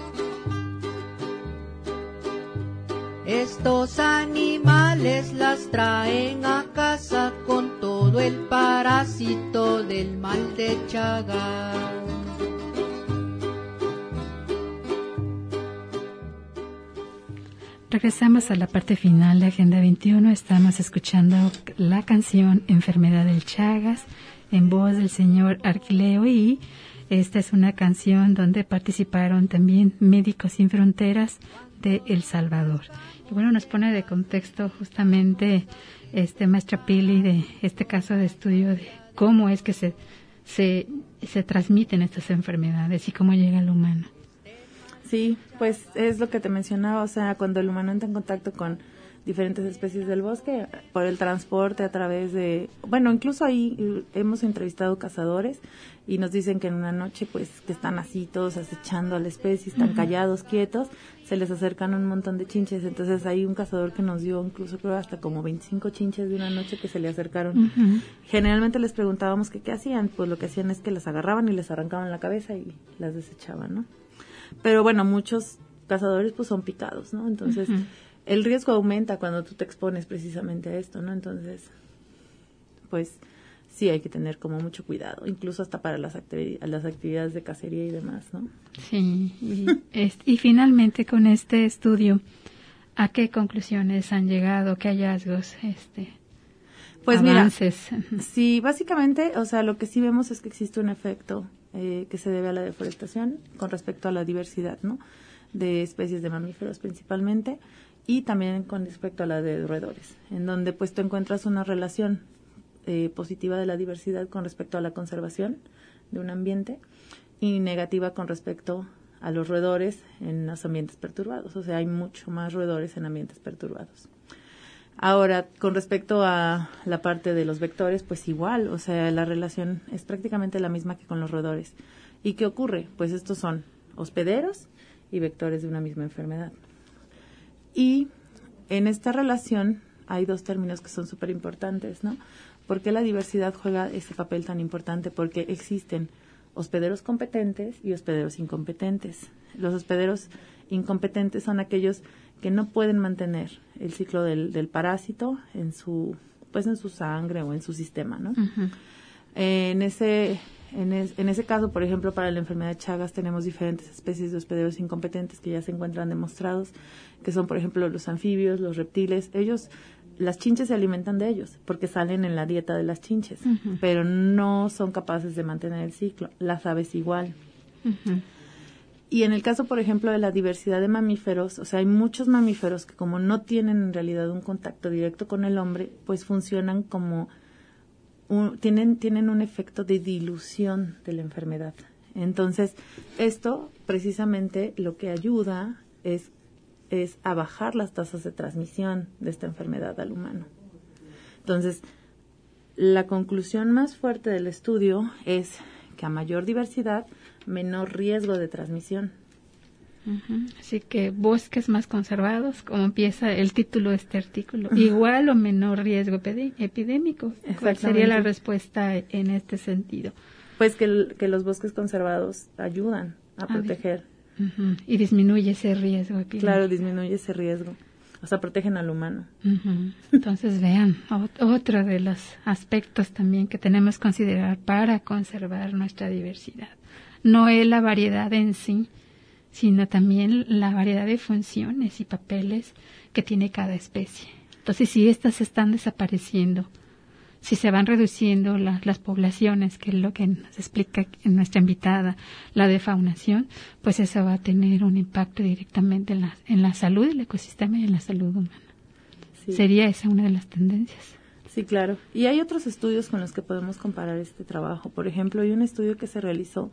Estos animales las traen a casa con todo el parásito del mal de Chagas. Regresamos a la parte final de Agenda 21. Estamos escuchando la canción Enfermedad del Chagas en voz del señor Arquileo, y esta es una canción donde participaron también Médicos Sin Fronteras de El Salvador. Y bueno, nos pone de contexto justamente maestra Pili de este caso de estudio de cómo es que se transmiten estas enfermedades y cómo llega al humano. Sí, pues es lo que te mencionaba, o sea, cuando el humano entra en contacto con diferentes especies del bosque, por el transporte a través de, bueno, incluso ahí hemos entrevistado cazadores y nos dicen que en una noche, pues, que están así todos acechando a la especie, están callados, quietos, se les acercan un montón de chinches. Entonces hay un cazador que nos dio incluso creo hasta como 25 chinches de una noche que se le acercaron. Generalmente les preguntábamos que qué hacían, pues lo que hacían es que las agarraban y les arrancaban la cabeza y las desechaban, ¿no? Pero bueno, muchos cazadores pues son picados, ¿no? Entonces el riesgo aumenta cuando tú te expones precisamente a esto, ¿no? Entonces, pues sí hay que tener como mucho cuidado, incluso hasta para las actividades de cacería y demás, ¿no? Sí, y finalmente con este estudio, ¿a qué conclusiones han llegado? ¿Qué hallazgos? Pues avances? Mira, sí, básicamente, o sea, lo que sí vemos es que existe un efecto que se debe a la deforestación con respecto a la diversidad, ¿no? De especies de mamíferos principalmente, y también con respecto a la de roedores, en donde pues tú encuentras una relación positiva de la diversidad con respecto a la conservación de un ambiente y negativa con respecto a los roedores en los ambientes perturbados. O sea, hay mucho más roedores en ambientes perturbados. Ahora, con respecto a la parte de los vectores, pues igual, o sea, la relación es prácticamente la misma que con los roedores. ¿Y qué ocurre? Pues estos son hospederos y vectores de una misma enfermedad. Y en esta relación hay dos términos que son súper importantes, ¿no? ¿Por qué la diversidad juega ese papel tan importante? Porque existen hospederos competentes y hospederos incompetentes. Los hospederos incompetentes son aquellos que no pueden mantener el ciclo del parásito en su sangre o en su sistema, ¿no? En ese caso, por ejemplo, para la enfermedad de Chagas tenemos diferentes especies de hospederos incompetentes que ya se encuentran demostrados, que son, por ejemplo, los anfibios, los reptiles. Las chinches se alimentan de ellos porque salen en la dieta de las chinches, pero no son capaces de mantener el ciclo. Las aves igual. Y en el caso, por ejemplo, de la diversidad de mamíferos, o sea, hay muchos mamíferos que como no tienen en realidad un contacto directo con el hombre, pues funcionan como tienen un efecto de dilución de la enfermedad. Entonces, esto precisamente lo que ayuda es a bajar las tasas de transmisión de esta enfermedad al humano. Entonces, la conclusión más fuerte del estudio es que a mayor diversidad, menor riesgo de transmisión. Así que bosques más conservados, como empieza el título de este artículo, igual o menor riesgo epidémico. ¿Cuál sería la respuesta en este sentido? Pues que los bosques conservados ayudan a proteger. Y disminuye ese riesgo epidémico. Claro, disminuye ese riesgo. O sea, protegen al humano. Entonces, vean, otro de los aspectos también que tenemos que considerar para conservar nuestra diversidad. No es la variedad en sí, sino también la variedad de funciones y papeles que tiene cada especie. Entonces, si estas están desapareciendo, si se van reduciendo las poblaciones, que es lo que nos explica en nuestra invitada, la defaunación, pues eso va a tener un impacto directamente en la salud del ecosistema y en la salud humana. Sí. ¿Sería esa una de las tendencias? Sí, claro. Y hay otros estudios con los que podemos comparar este trabajo. Por ejemplo, hay un estudio que se realizó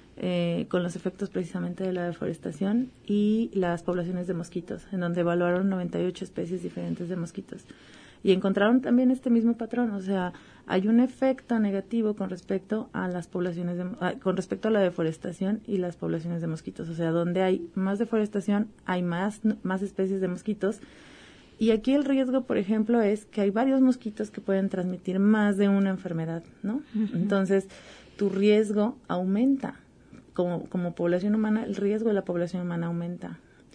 con los efectos precisamente de la deforestación y las poblaciones de mosquitos, en donde evaluaron 98 especies diferentes de mosquitos. Y encontraron también este mismo patrón, o sea, hay un efecto negativo con respecto a las poblaciones con respecto a la deforestación y las poblaciones de mosquitos, o sea, donde hay más deforestación, hay más especies de mosquitos. Y aquí el riesgo, por ejemplo, es que hay varios mosquitos que pueden transmitir más de una enfermedad, ¿no? Uh-huh. Entonces, tu riesgo aumenta. Como población humana, el riesgo de la población humana aumenta.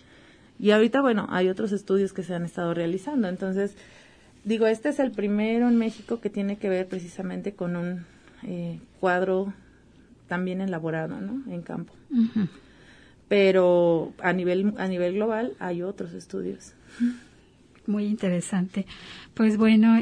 Y ahorita, bueno, hay otros estudios que se han estado realizando. Entonces, digo, este es el primero en México que tiene que ver precisamente con un cuadro también elaborado, ¿no? En campo. Uh-huh. Pero a nivel global hay otros estudios. Muy interesante. Pues bueno,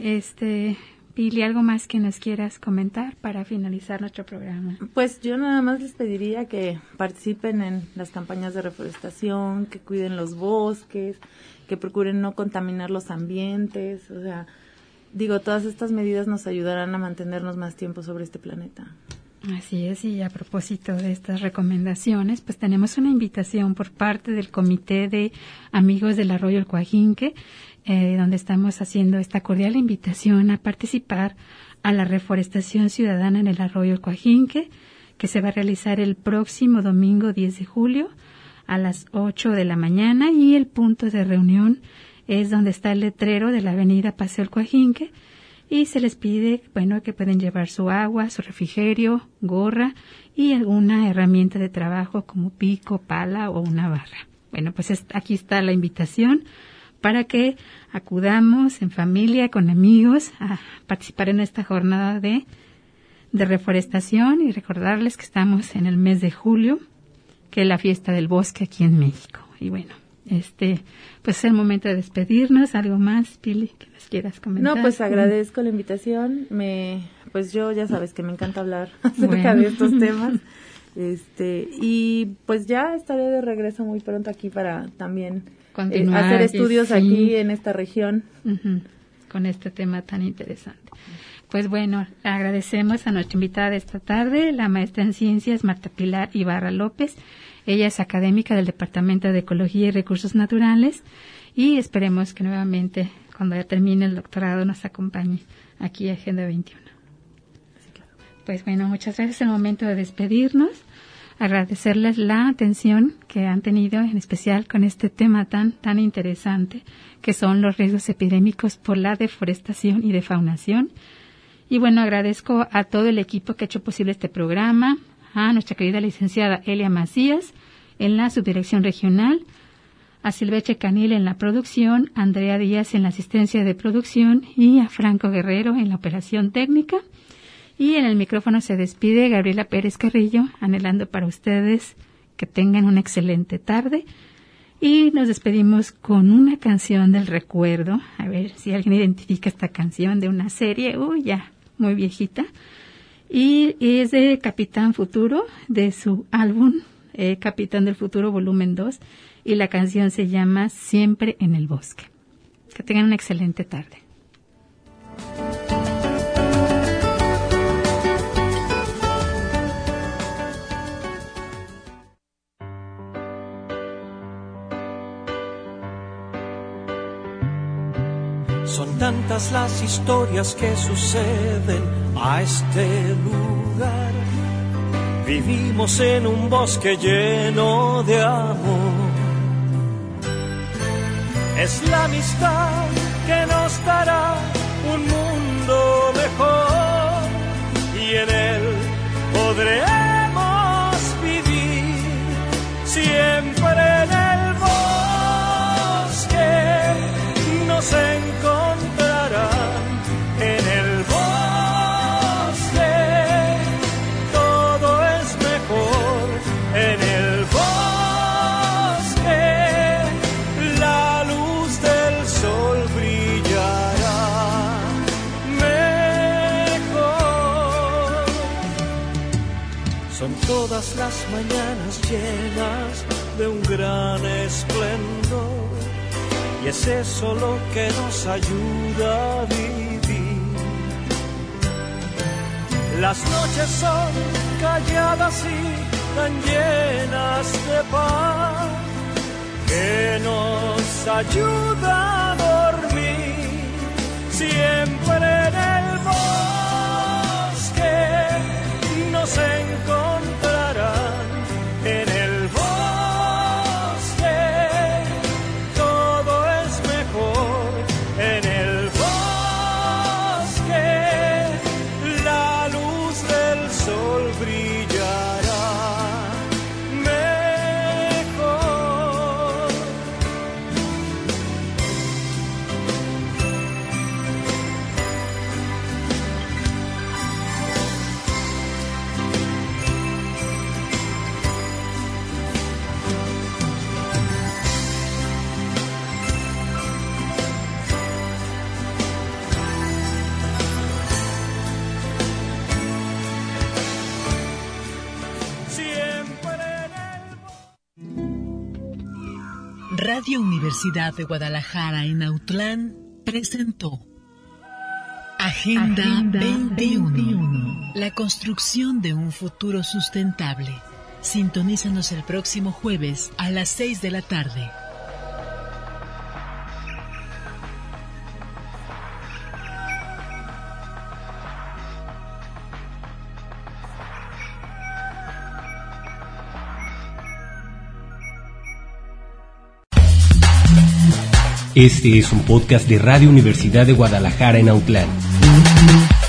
Pili, ¿algo más que nos quieras comentar para finalizar nuestro programa? Pues yo nada más les pediría que participen en las campañas de reforestación, que cuiden los bosques, que procuren no contaminar los ambientes, o sea, digo, todas estas medidas nos ayudarán a mantenernos más tiempo sobre este planeta. Así es, y a propósito de estas recomendaciones, pues tenemos una invitación por parte del Comité de Amigos del Arroyo El Coajinque, donde estamos haciendo esta cordial invitación a participar a la reforestación ciudadana en el Arroyo El Coajinque, que se va a realizar el próximo domingo 10 de julio a las 8 de la mañana, y el punto de reunión es donde está el letrero de la avenida Paseo El Coajinque, y se les pide, bueno, que pueden llevar su agua, su refrigerio, gorra y alguna herramienta de trabajo como pico, pala o una barra. Bueno, pues aquí está la invitación para que acudamos en familia, con amigos, a participar en esta jornada de reforestación, y recordarles que estamos en el mes de julio, que es la fiesta del bosque aquí en México. Y bueno, pues es el momento de despedirnos. ¿Algo más, Pili, que nos quieras comentar? No, pues agradezco la invitación. Pues yo ya sabes que me encanta hablar acerca de estos temas. Y pues ya estaré de regreso muy pronto aquí para también hacer estudios aquí en esta región. Uh-huh, con este tema tan interesante. Pues bueno, agradecemos a nuestra invitada de esta tarde, la maestra en Ciencias Marta Pilar Ibarra López. Ella es académica del Departamento de Ecología y Recursos Naturales, y esperemos que nuevamente, cuando ya termine el doctorado, nos acompañe aquí a Agenda 21. Pues bueno, muchas gracias. Es el momento de despedirnos. Agradecerles la atención que han tenido, en especial con este tema tan interesante, que son los riesgos epidémicos por la deforestación y defaunación. Y bueno, agradezco a todo el equipo que ha hecho posible este programa, a nuestra querida licenciada Elia Macías en la subdirección regional, a Silveche Canil en la producción, a Andrea Díaz en la asistencia de producción y a Franco Guerrero en la operación técnica. Y en el micrófono se despide Gabriela Pérez Carrillo, anhelando para ustedes que tengan una excelente tarde. Y nos despedimos con una canción del recuerdo. A ver si alguien identifica esta canción de una serie, ya muy viejita. Y es de Capitán Futuro, de su álbum Capitán del Futuro volumen 2. Y la canción se llama Siempre en el Bosque. Que tengan una excelente tarde. Son tantas las historias que suceden a este lugar. Vivimos en un bosque lleno de amor. Es la amistad que nos dará un mundo mejor, y en él podremos vivir siempre en el bosque. Nos encontrarán en el bosque, todo es mejor en el bosque, la luz del sol brillará mejor. Son todas las mañanas llenas de un gran esplendor, y es eso lo que nos ayuda a vivir. Las noches son calladas y tan llenas de paz que nos ayuda a dormir siempre en el bosque. Nos encontrarán en el bosque, todo es mejor en el bosque, la luz del sol brillará mejor. Radio Universidad de Guadalajara en Autlán presentó Agenda 21, la construcción de un futuro sustentable. Sintonízanos el próximo jueves a las 6 de la tarde. Este es un podcast de Radio Universidad de Guadalajara en Autlán.